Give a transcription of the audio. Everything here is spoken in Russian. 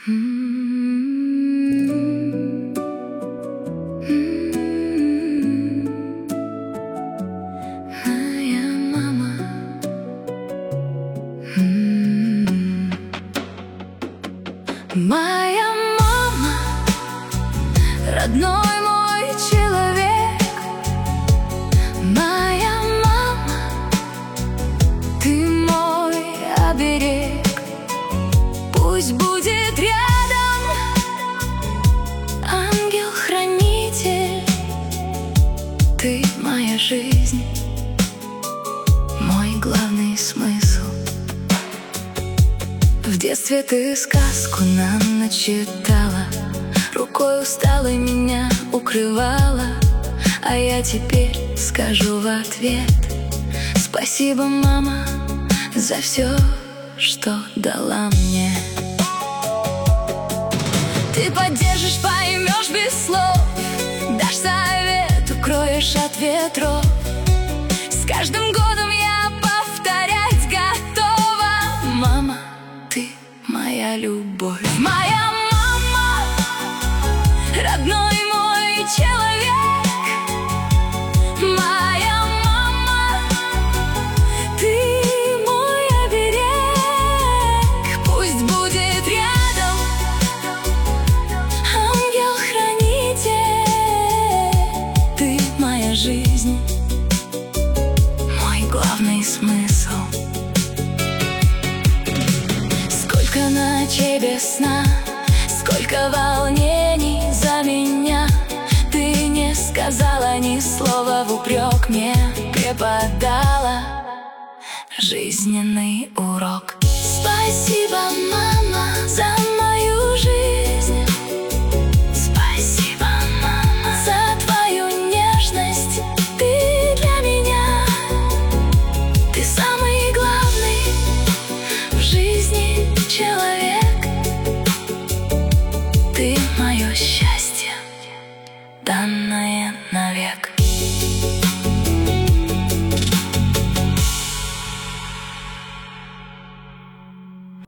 Моя мама. Моя мама, родной мой человек. Моя мама, ты мой оберег. Пусть будет рядом ангел-хранитель. Ты моя жизнь, мой главный смысл. В детстве ты сказку нам начитала, рукой усталой меня укрывала. А я теперь скажу в ответ: спасибо, мама, за все, что дала мне. Ты поддержишь, поймешь без слов, дашь совет, укроешь от ветров. С каждым годом я повторять готова. Мама, ты моя любовь. Моя мама, родной мой человек. Моя мама, ты мой оберег. Пусть будет рядом ангел-хранитель. Ты моя жизнь, мой главный смысл. Сколько ночей без сна, сколько волнений за меня. Ты не сказала ни слова в упрек, мне преподала жизненный урок. Спасибо, мама, за мою жизнь. Спасибо, мама, за твою нежность. Ты для меня, ты самый главный в жизни человек. Ты мое счастье, данное навек.